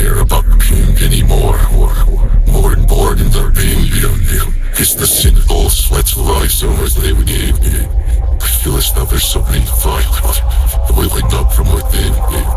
care about king anymore. More and more in their pain. It's the sin of all sweats rise over they would give. I feel as though there's something violent boiling up from within.